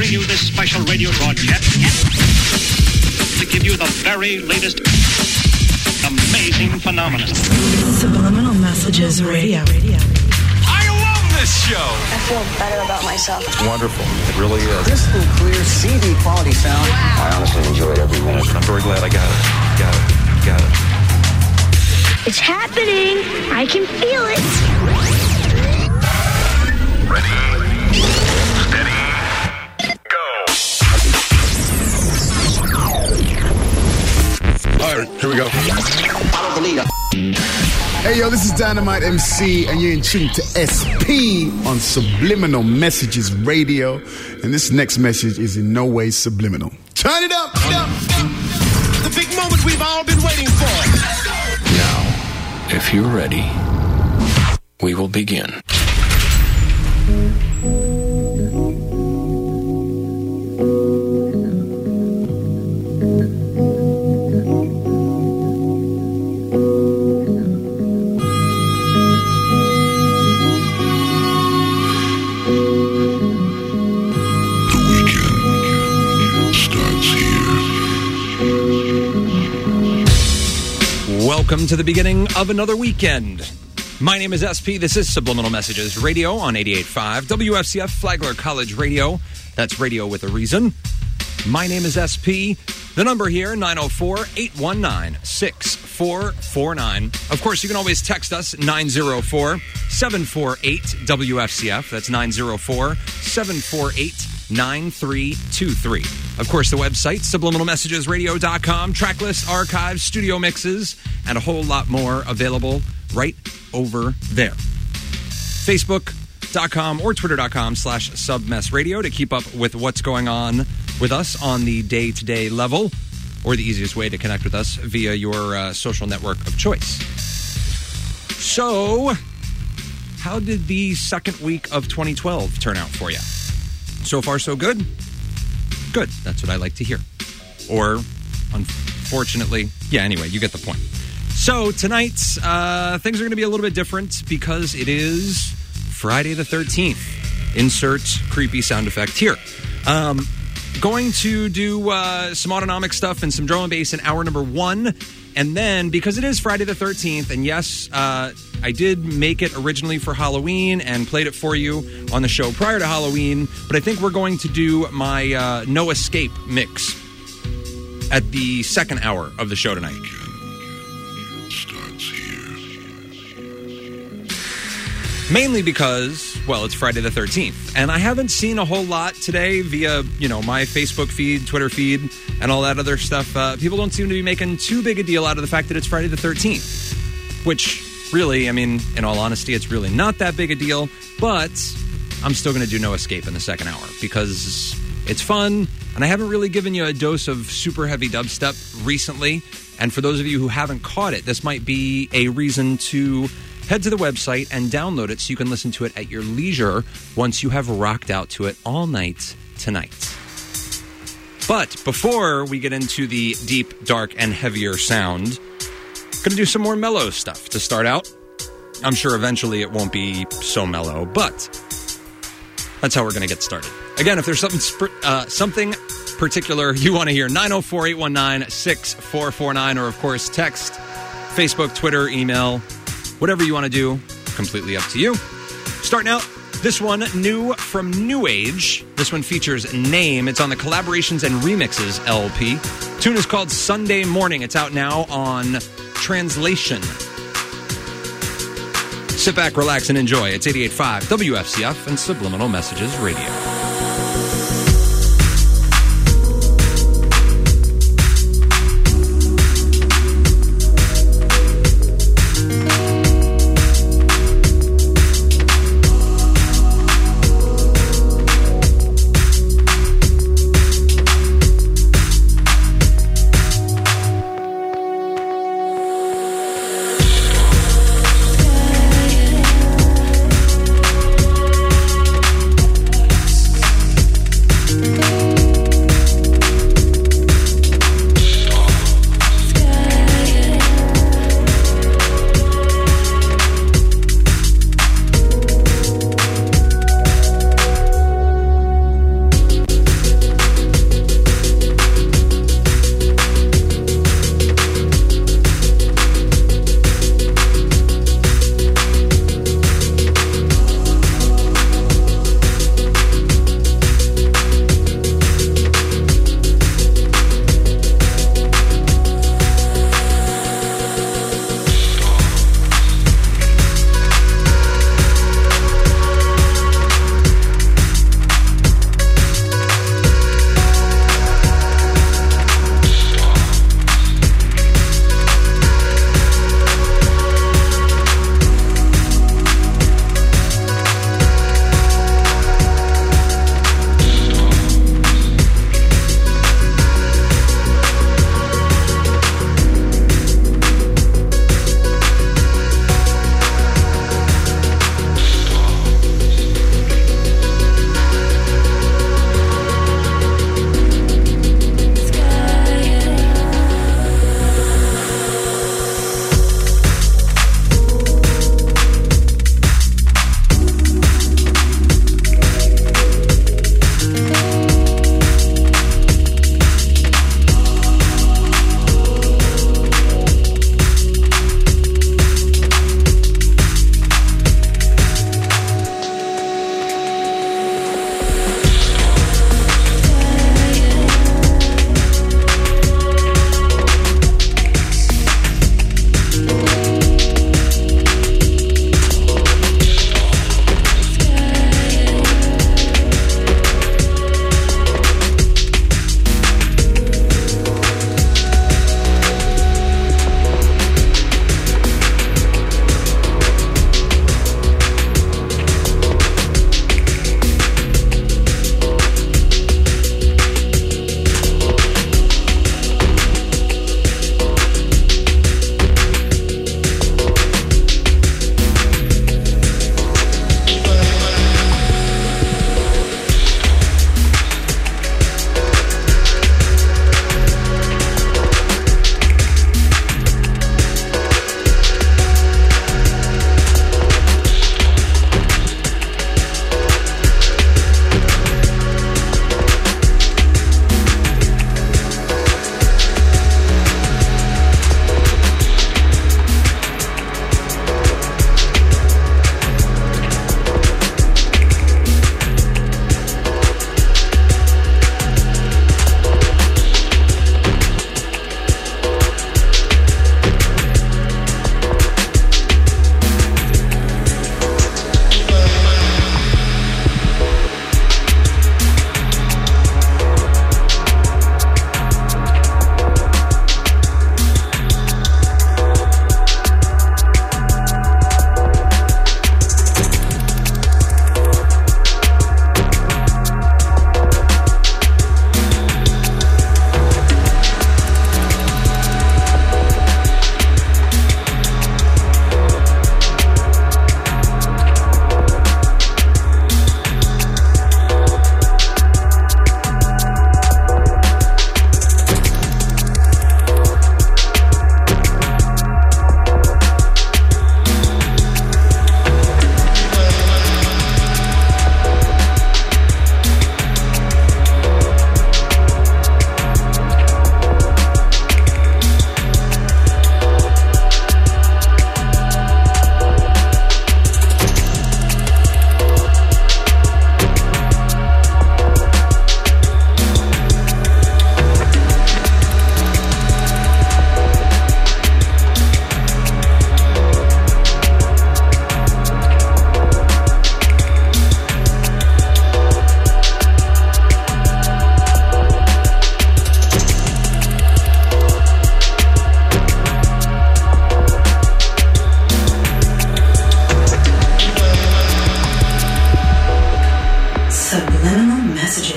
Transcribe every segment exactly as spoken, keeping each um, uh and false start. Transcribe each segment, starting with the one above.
bring you this special radio broadcast to give you the very latest amazing phenomenon. Subliminal Messages Radio. I love this show. I feel better about myself. It's wonderful. It really is. Crystal clear C D quality sound. Wow. I honestly enjoyed every minute. I'm very glad I got it. Got it. Got it. It's happening. I can feel it. Ready, steady, go. All right, here we go. Follow the leader. Hey, yo, this is Dynamite M C, and you're in tune to S P on Subliminal Messages Radio. And this next message is in no way subliminal. Turn it up! Turn it up. The big moment we've all been waiting for. Now, if you're ready, we will begin. Welcome to the beginning of another weekend. My name is S P. This is Subliminal Messages Radio on eighty-eight point five W F C F Flagler College Radio. That's radio with a reason. My name is S P. The number here, nine oh four, eight one nine, six four four nine. Of course, you can always text us, nine oh four, seven four eight, W F C F. That's nine oh four, seven four eight, nine three two three. Of course, the website, subliminal messages radio dot com, track lists, archives, studio mixes, and a whole lot more available right over there. Facebook dot com or Twitter dot com slash submessradio to keep up with what's going on with us on the day-to-day level, or the easiest way to connect with us via your uh, social network of choice. So, how did the second week of twenty twelve turn out for you? So far, so good? Good. That's what I like to hear. Or, unfortunately, yeah, anyway, you get the point. So, tonight, uh, things are going to be a little bit different because it is Friday the thirteenth. Insert creepy sound effect here. Um, going to do uh, some autonomic stuff and some drum and bass in hour number one. And then, because it is Friday the thirteenth, and yes, uh, I did make it originally for Halloween and played it for you on the show prior to Halloween, but I think we're going to do my uh, No Escape mix at the second hour of the show tonight. Mainly because, well, it's Friday the thirteenth, and I haven't seen a whole lot today via, you know, my Facebook feed, Twitter feed, and all that other stuff. Uh, people don't seem to be making too big a deal out of the fact that it's Friday the thirteenth, which really, I mean, in all honesty, it's really not that big a deal, but I'm still going to do No Escape in the second hour because it's fun, and I haven't really given you a dose of super heavy dubstep recently, and for those of you who haven't caught it, this might be a reason to head to the website and download it so you can listen to it at your leisure once you have rocked out to it all night tonight. But before we get into the deep, dark, and heavier sound, going to do some more mellow stuff to start out. I'm sure eventually it won't be so mellow, but that's how we're going to get started. Again, if there's something sp- uh, something particular you want to hear, nine oh four, eight one nine, six four four nine, or of course text, Facebook, Twitter, email, whatever you want to do, completely up to you. Starting out, this one new from New Age. This one features Name. It's on the Collaborations and Remixes L P. Tune is called Sunday Morning. It's out now on Translation. Sit back, relax, and enjoy. It's eighty-eight point five W F C F and Subliminal Messages Radio.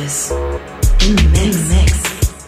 messages in the mix. In the mix.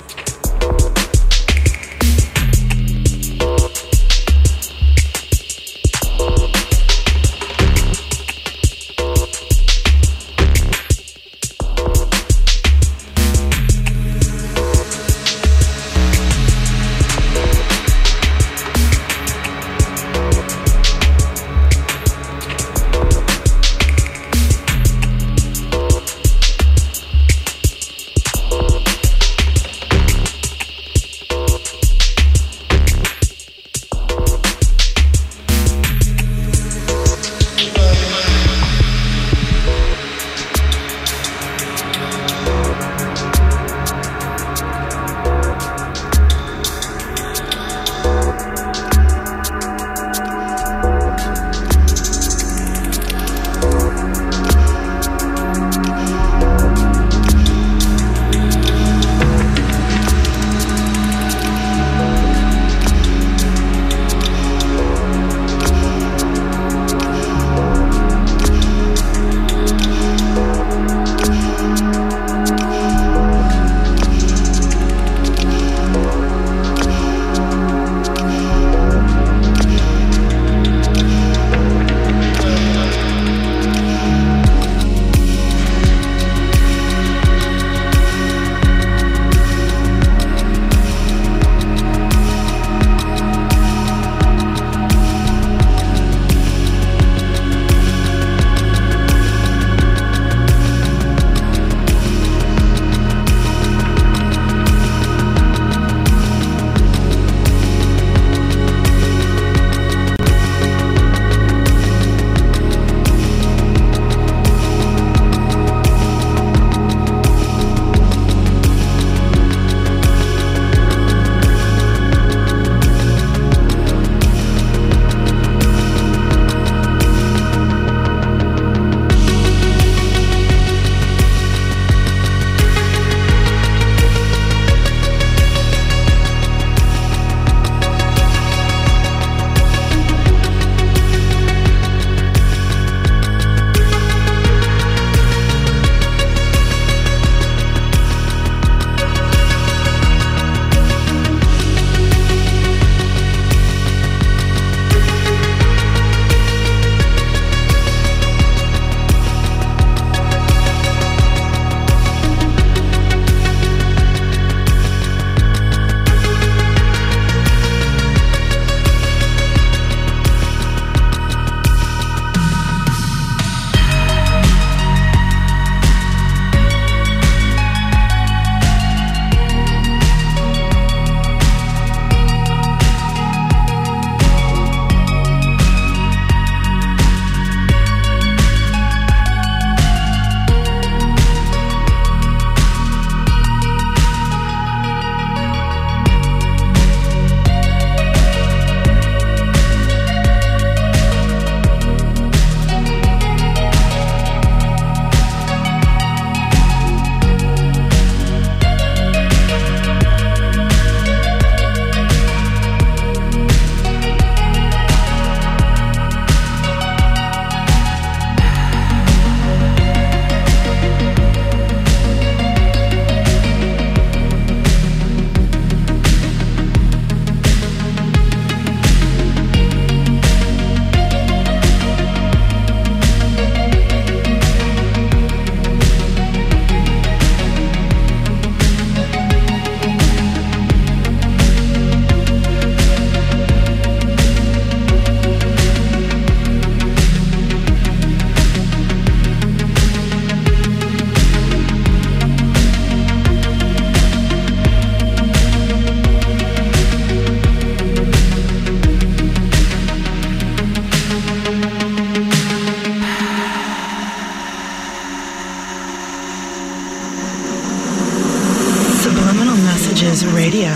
Radio.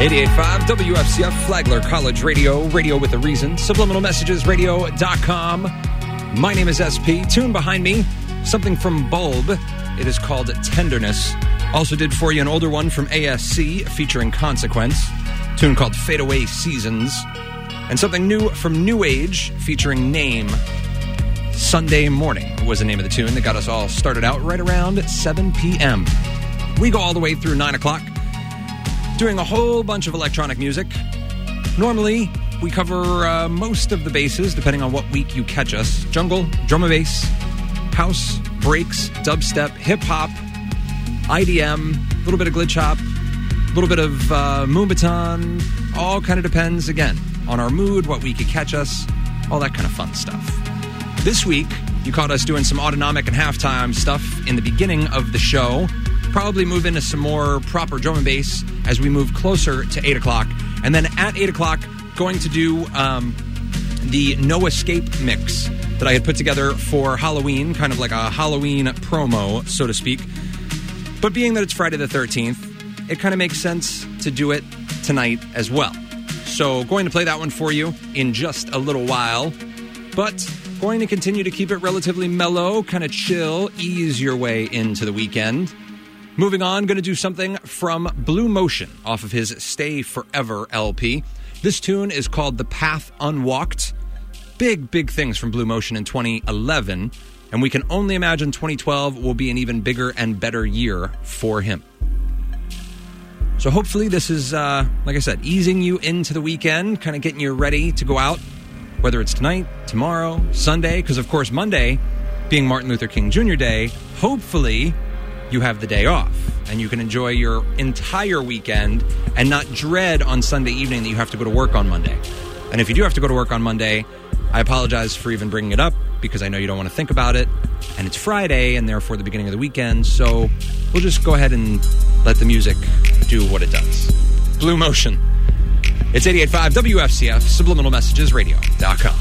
eighty-eight point five W F C F, Flagler College Radio, radio with a reason, subliminal messages radio dot com. My name is S P. Tune behind me, something from Bulb. It is called Tenderness. Also did for you an older one from A S C featuring Consequence. Tune called Fade Away Seasons. And something new from New Age featuring Name. Sunday Morning was the name of the tune that got us all started out right around seven p.m. We go all the way through nine o'clock, doing a whole bunch of electronic music. Normally, we cover uh, most of the bases, depending on what week you catch us. Jungle, drum and bass, house, breaks, dubstep, hip-hop, I D M, a little bit of glitch hop, a little bit of uh, Moombahton. All kind of depends, again, on our mood, what week you catch us, all that kind of fun stuff. This week, you caught us doing some autonomic and halftime stuff in the beginning of the show. Probably move into some more proper drum and bass as we move closer to eight o'clock. And then at eight o'clock, going to do um, the No Escape mix that I had put together for Halloween, kind of like a Halloween promo, so to speak. But being that it's Friday the thirteenth, it kind of makes sense to do it tonight as well. So going to play that one for you in just a little while. But going to continue to keep it relatively mellow, kind of chill, ease your way into the weekend. Moving on, going to do something from Blue Motion off of his Stay Forever L P. This tune is called The Path Unwalked. Big, big things from Blue Motion in twenty eleven, and we can only imagine twenty twelve will be an even bigger and better year for him. So hopefully this is, uh, like I said, easing you into the weekend, kind of getting you ready to go out, whether it's tonight, tomorrow, Sunday, because of course Monday, being Martin Luther King Junior Day, hopefully you have the day off and you can enjoy your entire weekend and not dread on Sunday evening that you have to go to work on Monday. And if you do have to go to work on Monday, I apologize for even bringing it up because I know you don't want to think about it. And it's Friday and therefore the beginning of the weekend. So we'll just go ahead and let the music do what it does. Blue Motion. It's eighty-eight point five W F C F, subliminal messages radio dot com.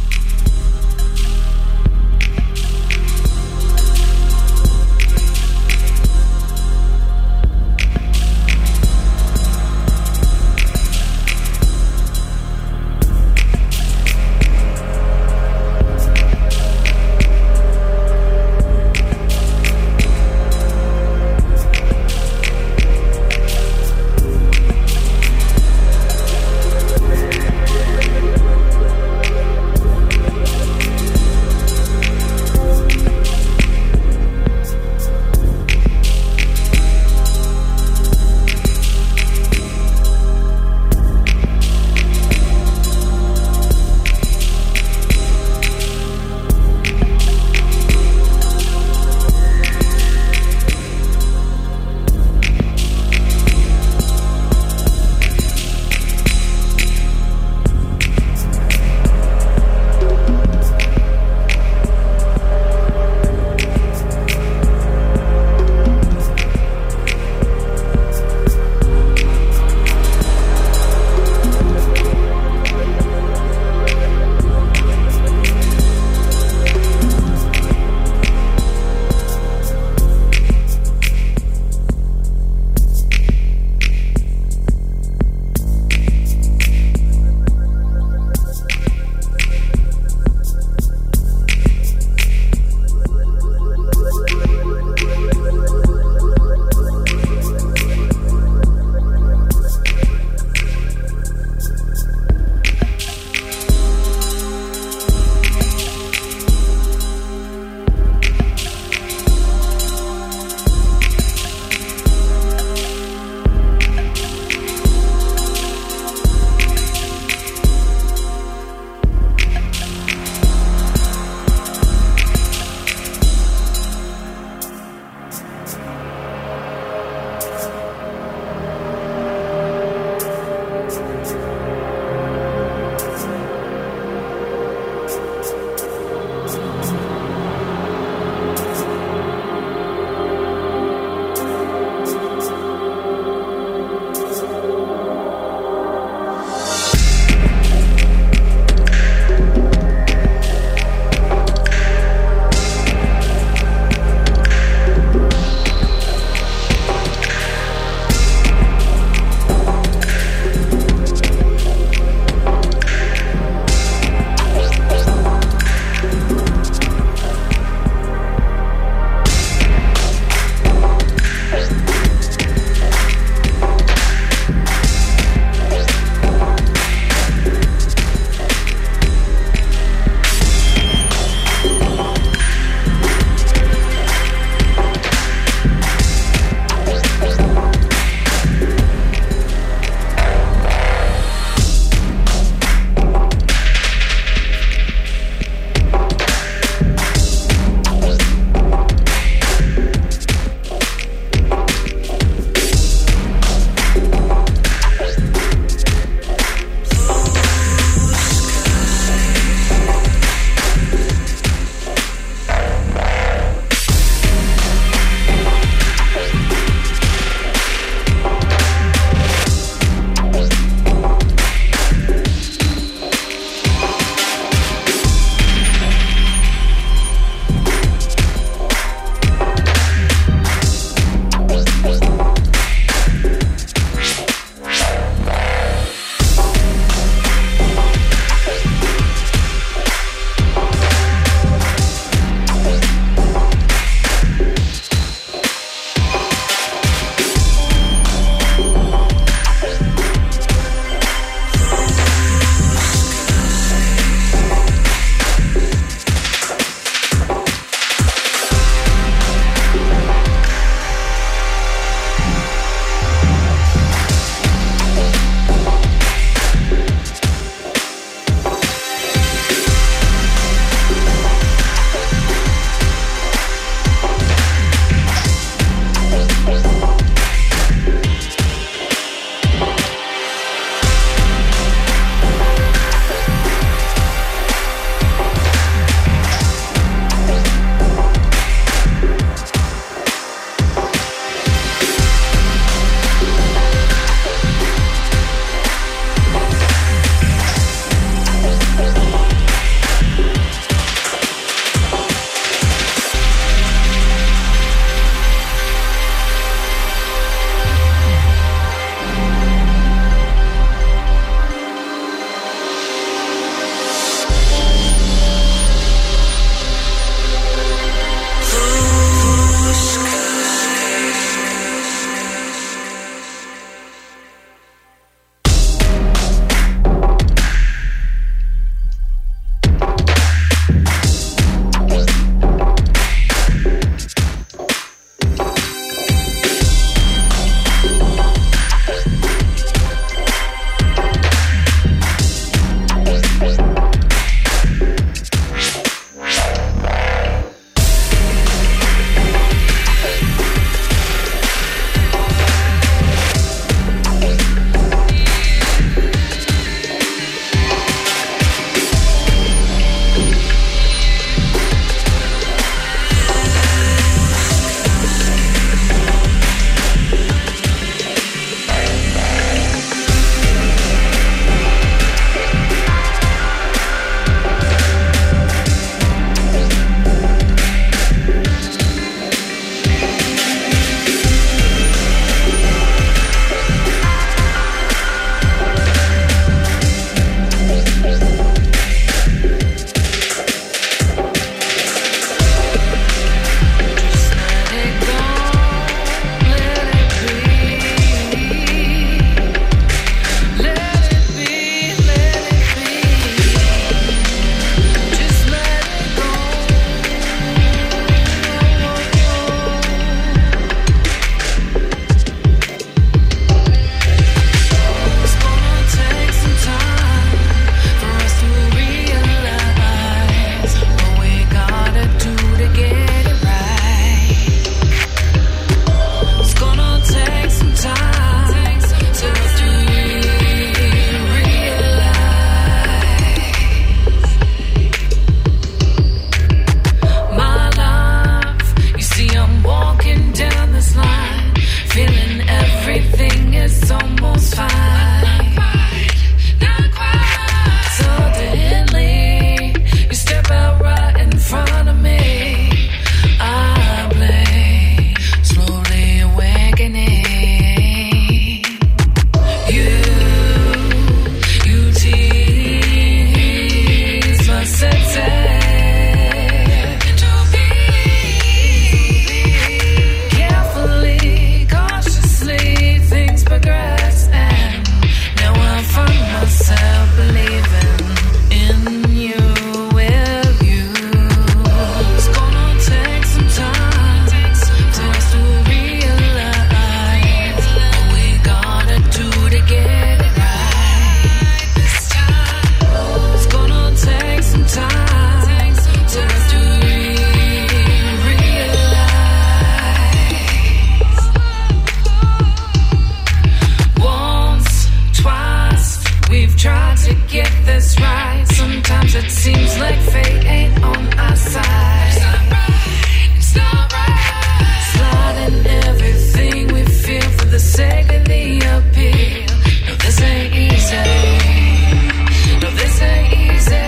it seems like fate ain't on our side. It's not right, it's not right. Sliding everything we feel for the sake of the appeal. No, this ain't easy. No, this ain't easy.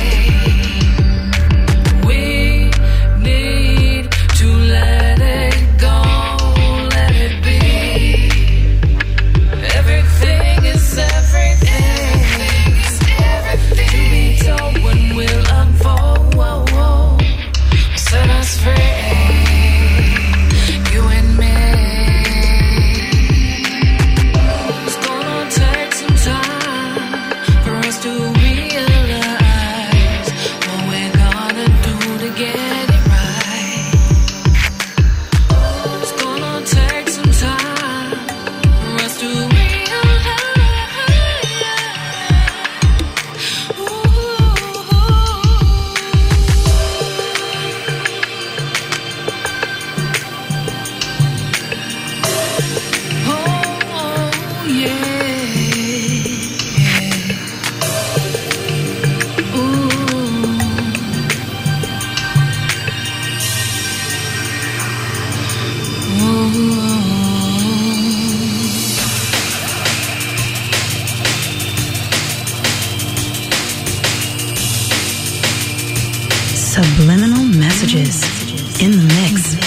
We need to let it go, let it be. Everything is everything. Everything to be told when we'll unfold. Whoa, whoa. Set us free, you and me. It's gonna take some time for us to realize what we're gonna do to get it right. It's gonna take some time for us to realize. Subliminal messages in the mix.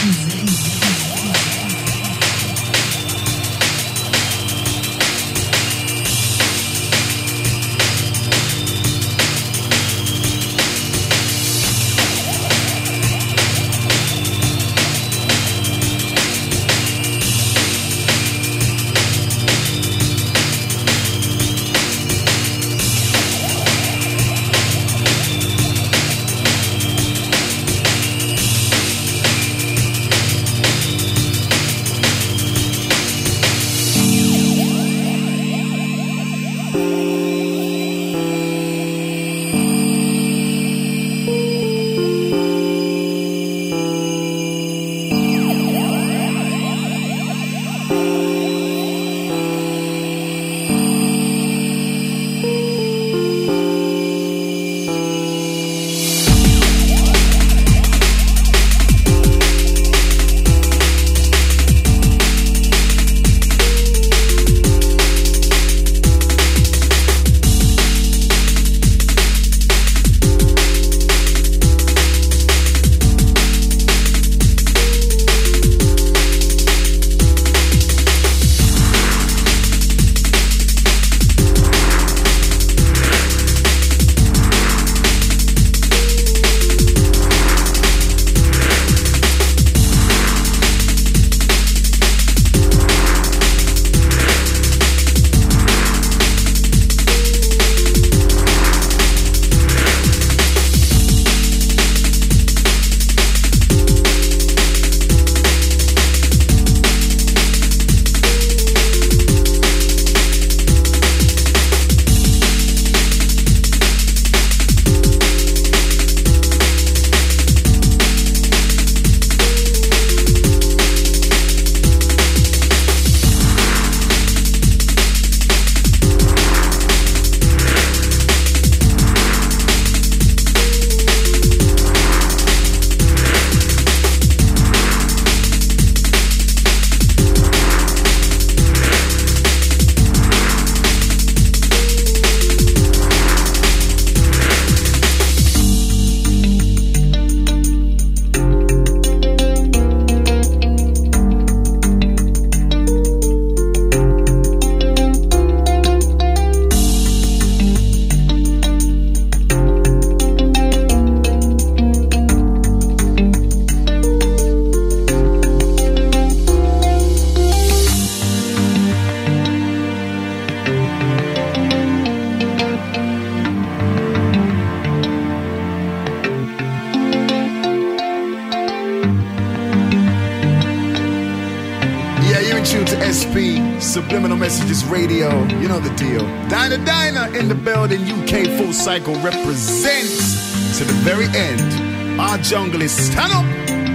S P, Subliminal Messages Radio. You know the deal. Diner Diner in the building. U K Full Cycle represents to the very end. Our jungle is stand up.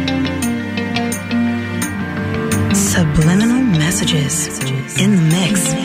Subliminal Messages in the mix.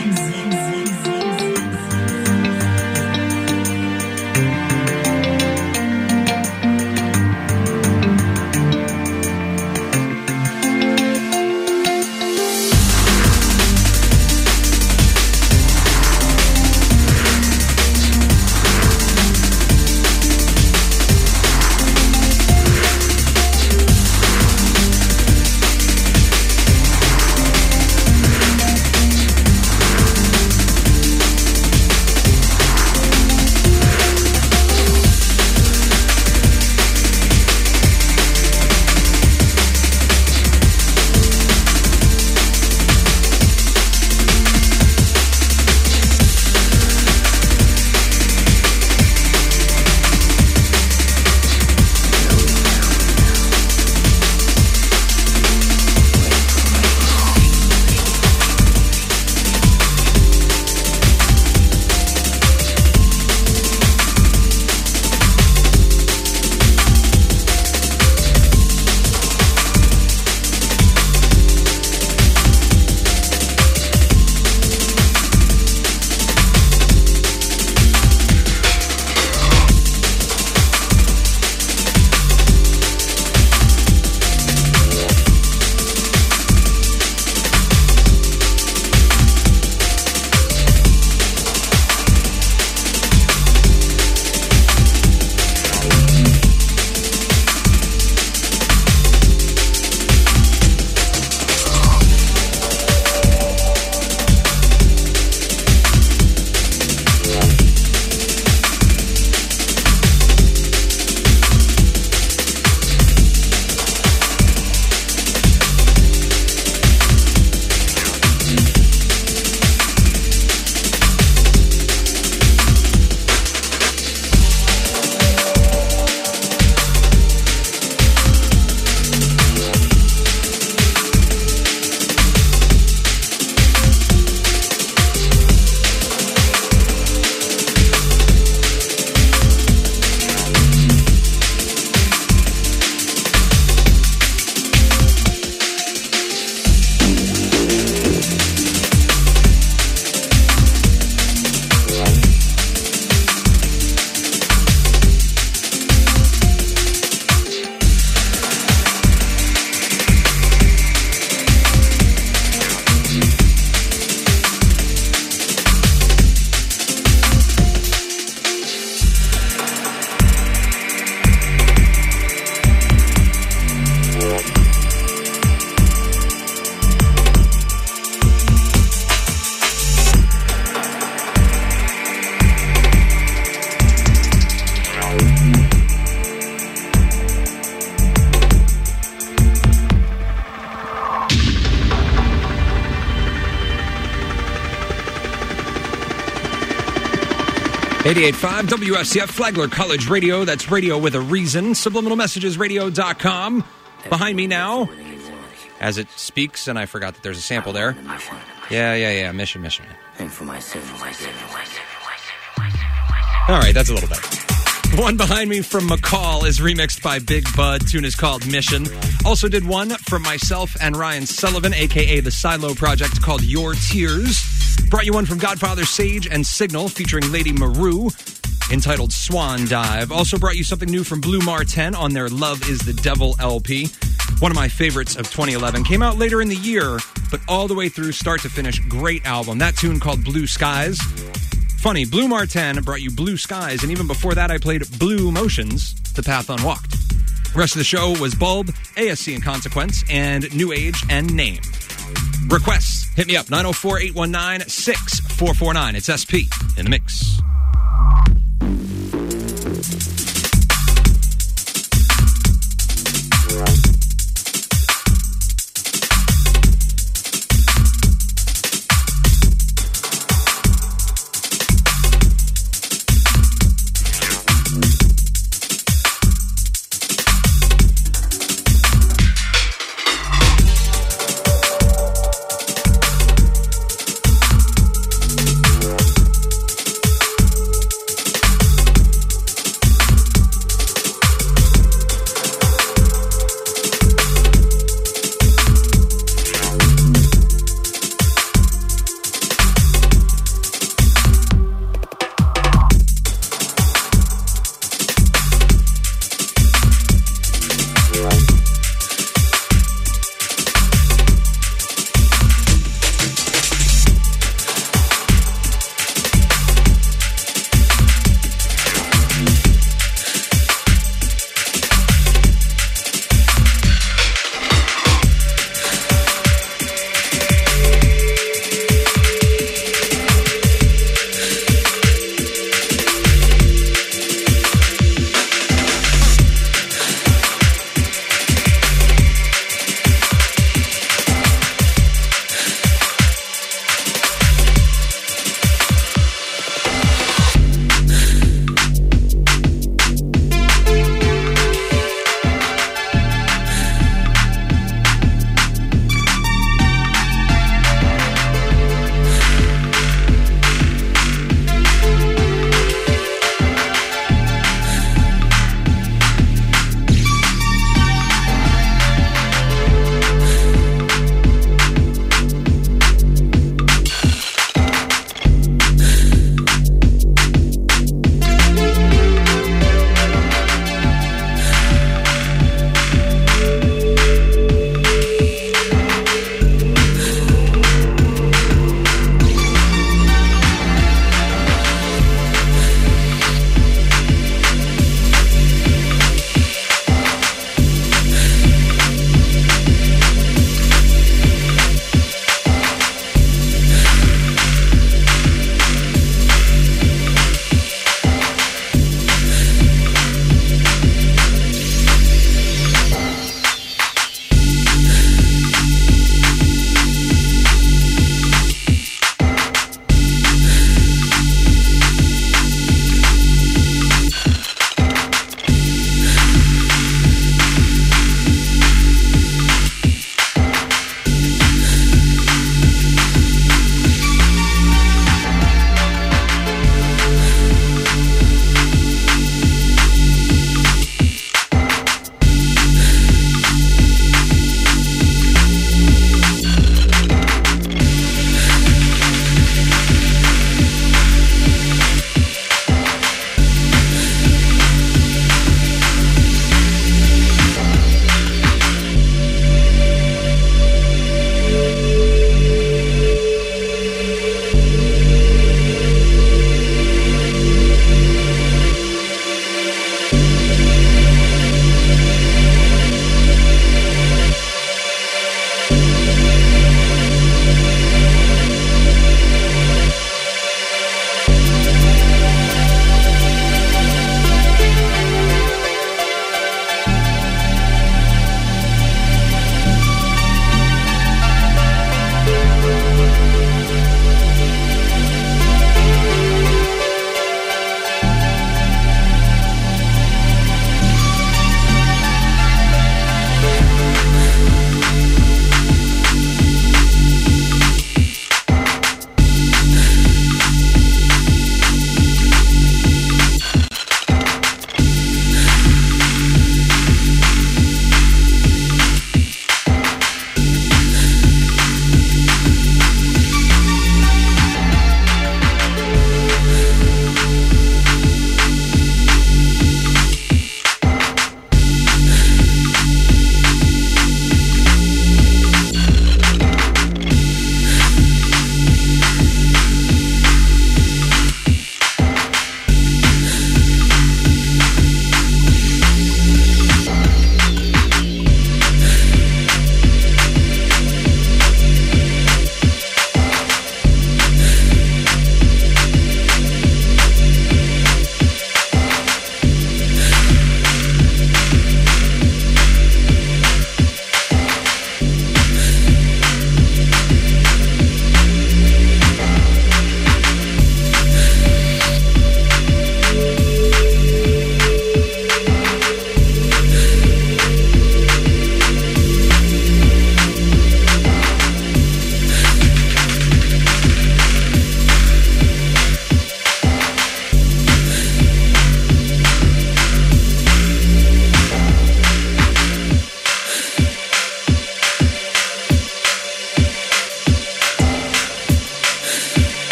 eighty-eight point five W F C F Flagler College Radio. That's radio with a reason. subliminal messages radio dot com. Behind me now, as it speaks, and I forgot that there's a sample there. Yeah, yeah, yeah. Mission, mission. And for myself. All right, that's a little better. One behind me from McCall is remixed by Big Bud. Tune is called Mission. Also did one from myself and Ryan Sullivan, a k a. The Silo Project, called Your Tears. Brought you one from Godfather Sage and Signal featuring Lady Maru, entitled Swan Dive. Also brought you something new from Blue Martin on their Love is the Devil L P. One of my favorites of twenty eleven. Came out later in the year, but all the way through, start to finish, great album. That tune called Blue Skies. Funny, Blue Martin brought you Blue Skies, and even before that I played Blue Emotions, The Path Unwalked. The rest of the show was Bulb, A S C and Consequence, and New Age and Name. Requests, hit me up, nine oh four, eight one nine, six four four nine. It's S P in the mix.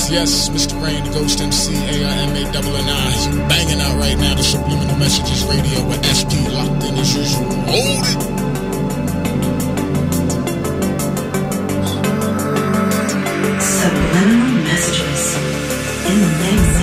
Yes, yes, Mister Rain, the Ghost M C, A I M A N N I. He's banging out right now the Subliminal Messages Radio with S P locked in as usual. Hold it! Subliminal messages in the mix.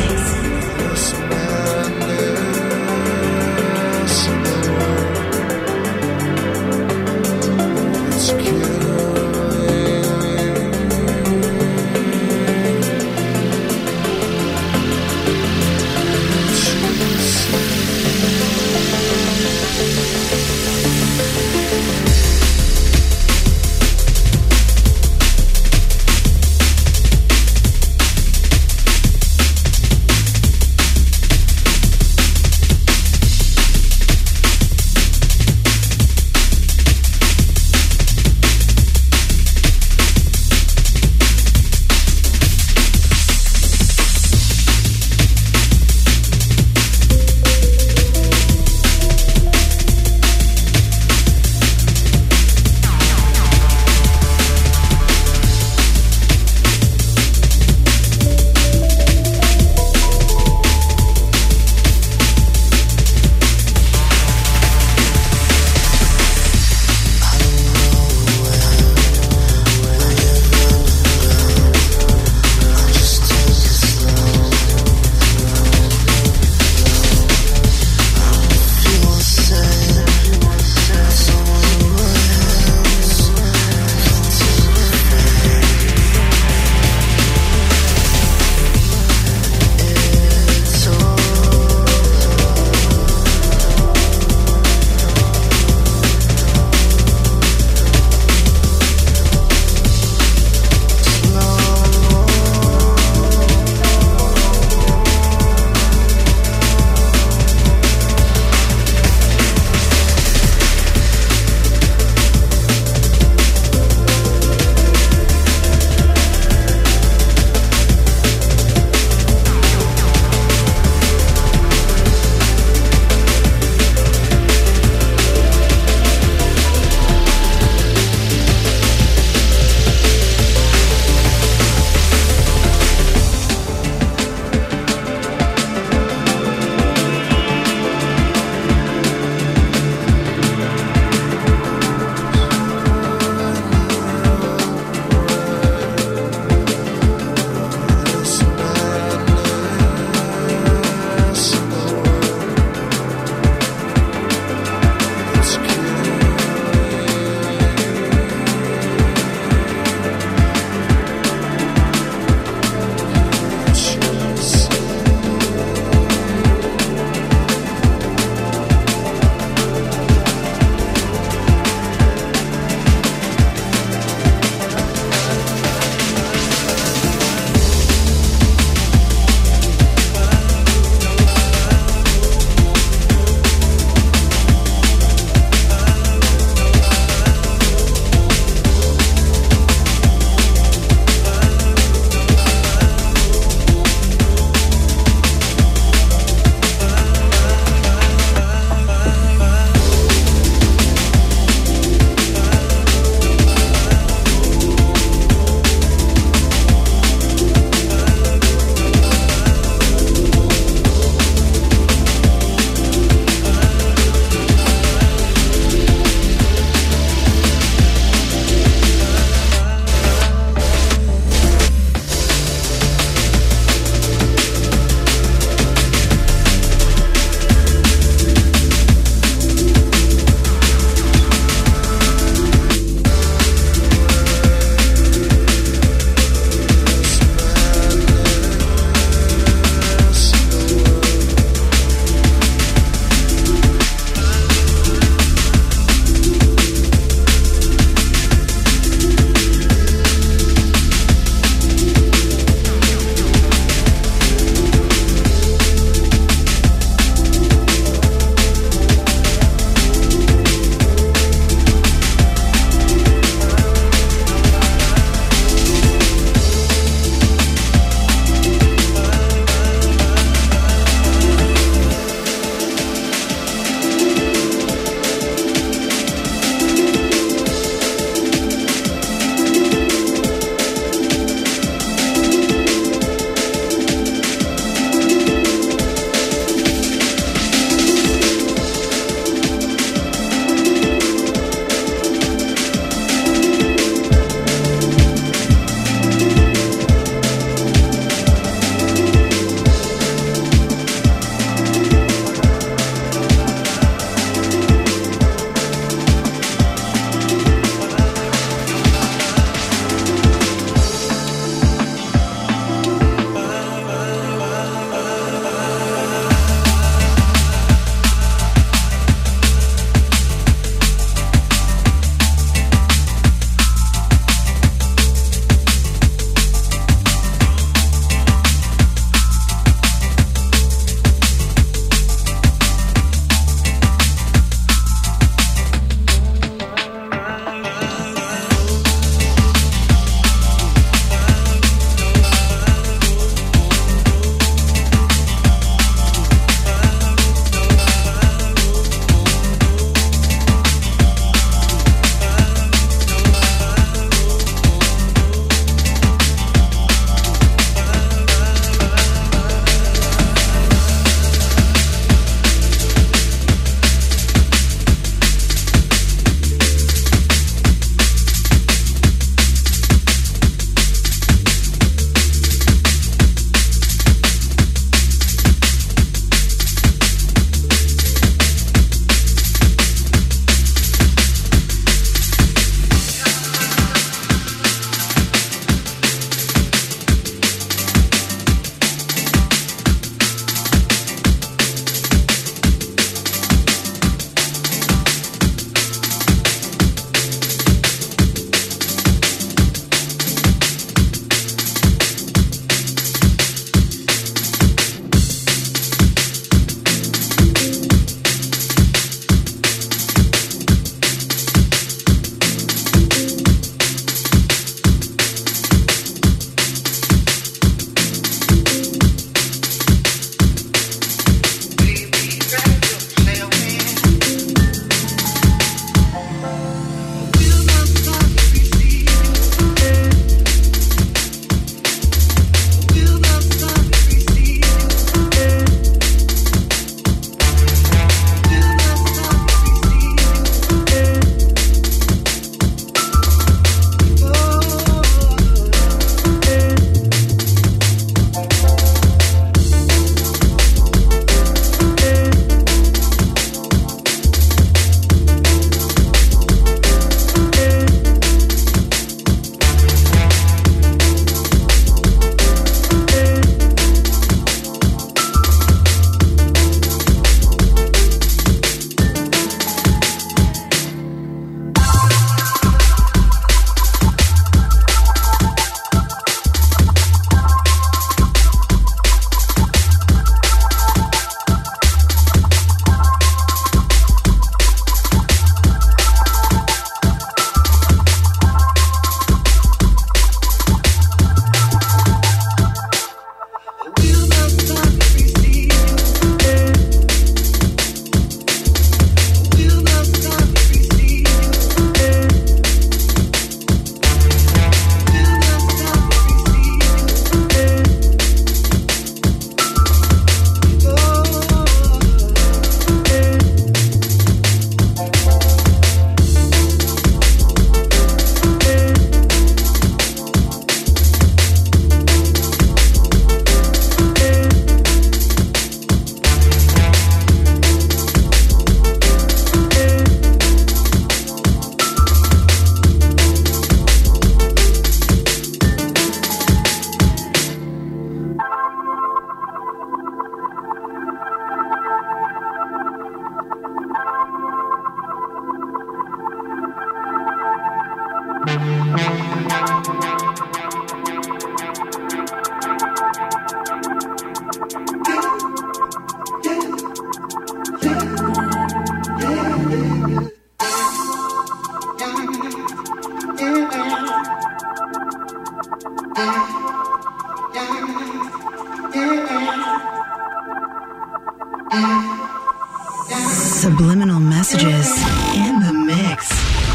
Subliminal Messages in the mix.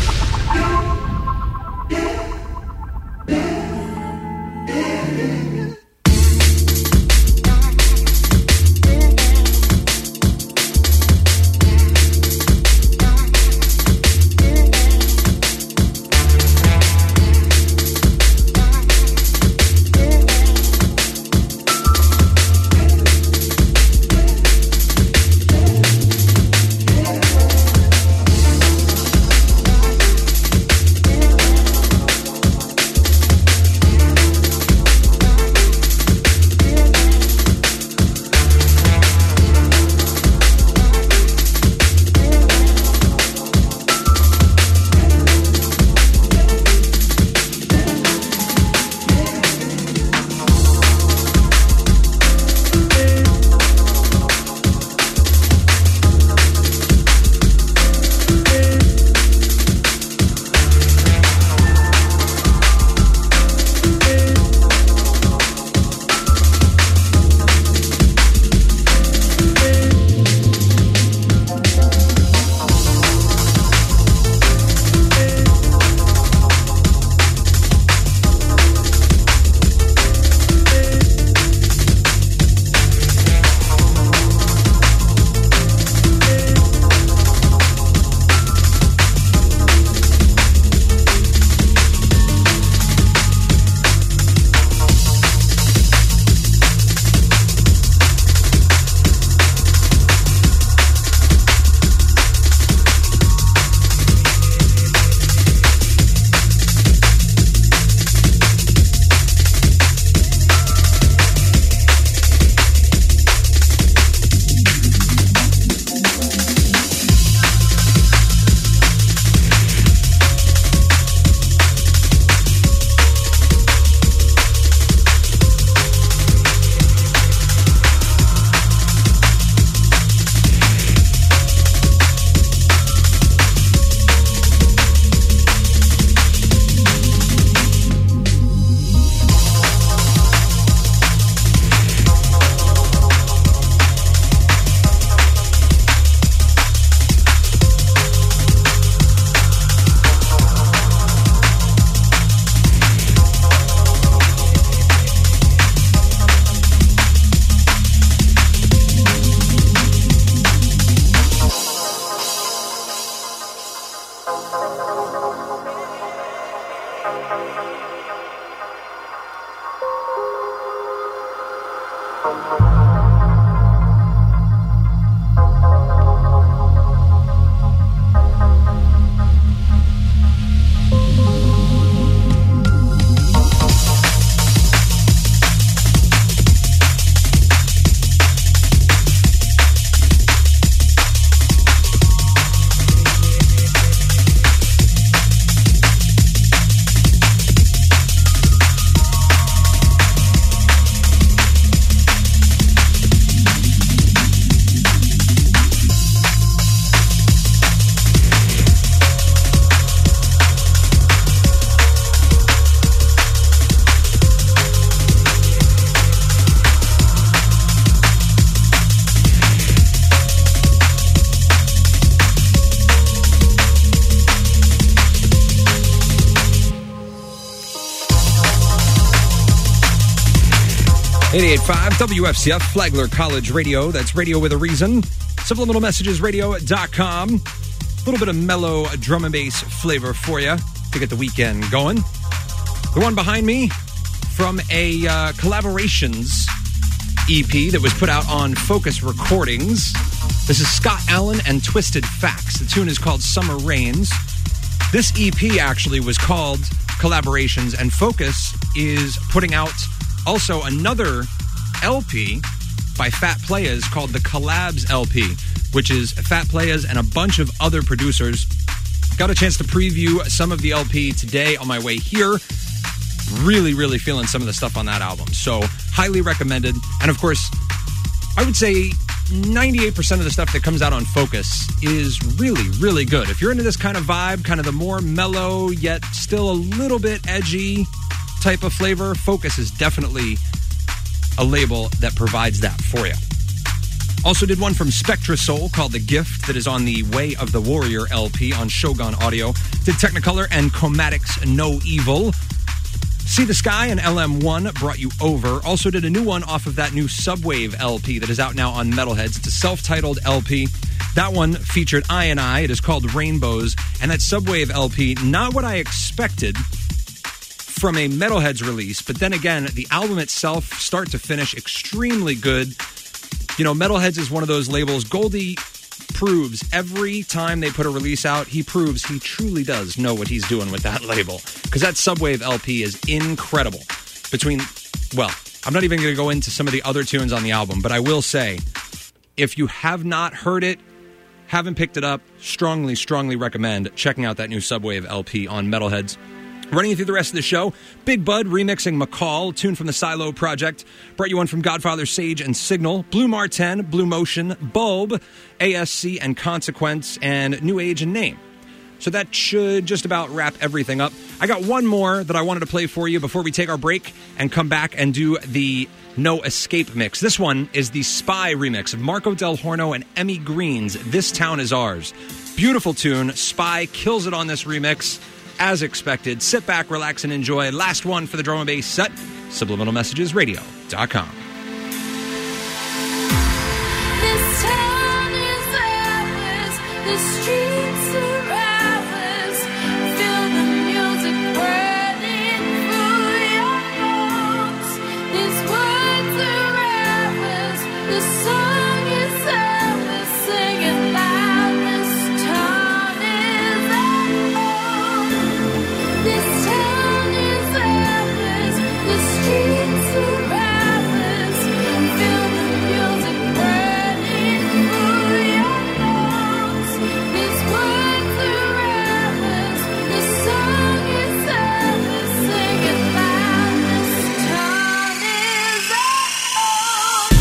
eighty-eight point five W F C F, Flagler College Radio. That's Radio with a Reason. Subliminal Messages Radio dot com. A little bit of mellow drum and bass flavor for you to get the weekend going. The one behind me from a uh, collaborations E P that was put out on Focus Recordings. This is Scott Allen and Twisted Facts. The tune is called Summer Rains. This E P actually was called Collaborations, and Focus is putting out also another L P by Fat Playas called the Collabs L P, which is Fat Playas and a bunch of other producers. Got a chance to preview some of the L P today on my way here. Really, really feeling some of the stuff on that album. So, highly recommended. And of course, I would say ninety-eight percent of the stuff that comes out on Focus is really, really good. If you're into this kind of vibe, kind of the more mellow, yet still a little bit edgy type of flavor, Focus is definitely a label that provides that for you. Also did one from Spectra Soul called The Gift that is on the Way of the Warrior L P on Shogun Audio. Did Technicolor and Chromatic's No Evil. See the Sky and L M one brought you Over. Also did a new one off of that new Subwave L P that is out now on Metalheads. It's a self-titled L P. That one featured I and I. It is called Rainbows. And that Subwave L P, not what I expected from a Metalheads release, but then again, the album itself, start to finish, extremely good. You know, Metalheads is one of those labels. Goldie proves every time they put a release out, he proves he truly does know what he's doing with that label. Because that Subwave L P is incredible. Between, well, I'm not even going to go into some of the other tunes on the album, but I will say, if you have not heard it, haven't picked it up, strongly, strongly recommend checking out that new Subwave L P on Metalheads. Running you through the rest of the show, Big Bud remixing McCall, tune from the Silo Project. Brought you one from Godfather, Sage, and Signal. Blue Martin, Blue Motion, Bulb, A S C, and Consequence, and New Age and Name. So that should just about wrap everything up. I got one more that I wanted to play for you before we take our break and come back and do the No Escape mix. This one is the Spy remix of Marco Del Horno and Emmy Green's This Town Is Ours. Beautiful tune. Spy kills it on this remix. As expected, sit back, relax, and enjoy. Last one for the drum and bass set, subliminal messages radio dot com. This town is ours, the streets are ours. Feel the music burning through your bones. These words are ours, the song is ours. Sing it loud, this town is ours. This town is ours, the streets are ours. Feel the music burning through your bones. These words are ours, the song is ours. Sing it loud, this town is ours.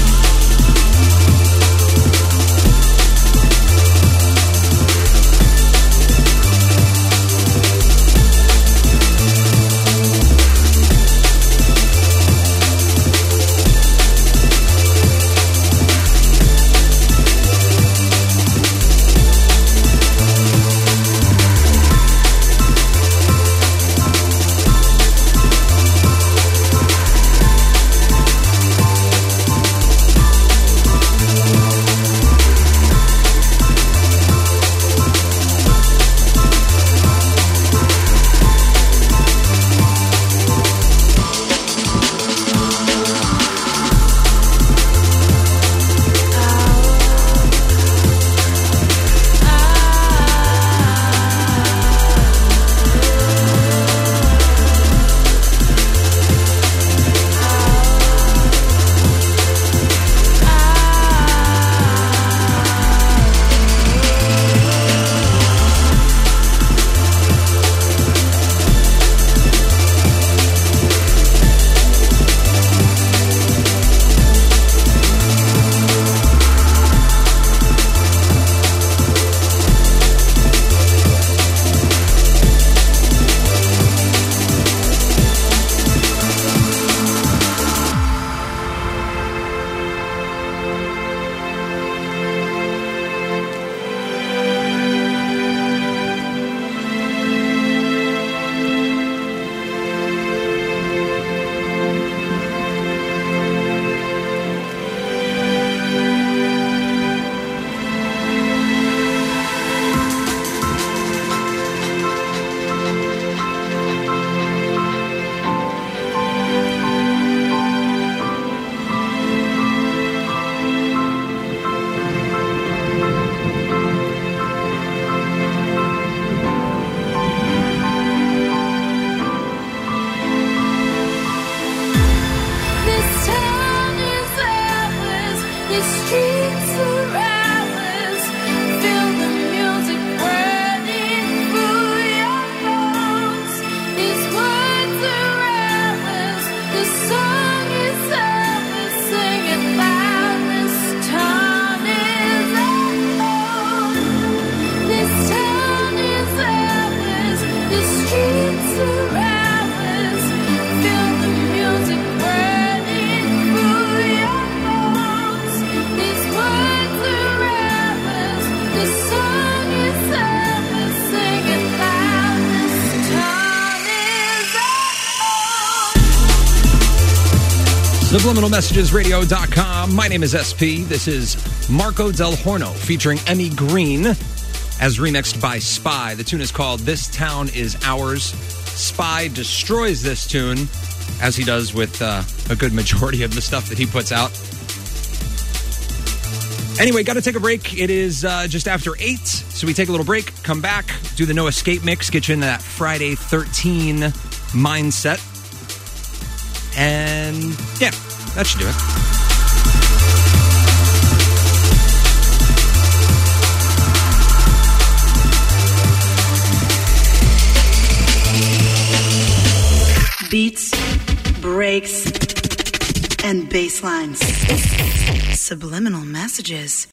This town is ours, the streets are ours. Feel the music burning through your bones. These words are ours, the song is ours. Sing it loud, this town is ours. This town is ours, the streets are ours. Feel the music burning through your bones. These words subliminal messages radio dot com. My name is S P. This is Marco Del Horno featuring Emmy Green as remixed by Spy. The tune is called This Town Is Ours. Spy destroys this tune, as he does with uh, a good majority of the stuff that he puts out. Anyway, got to take a break. It is uh, just after eight, so we take a little break, come back, do the No Escape mix, get you into that Friday thirteen mindset. And yeah, that should do it. Beats, breaks, and bass lines. Subliminal messages.